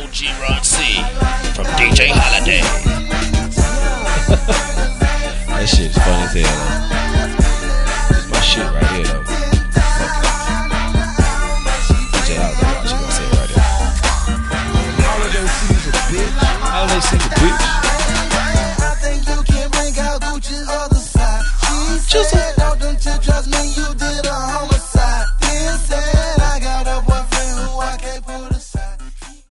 G-Rod C from DJ Holiday. That shit's funny as hell, though. It's my shit right here, though. DJ Holiday, watch, you gonna say it right there. Holiday season, bitch. Holiday season, bitch. I think you can bring out Gucci's other side. She said, no, them teardrops mean you did a homicide.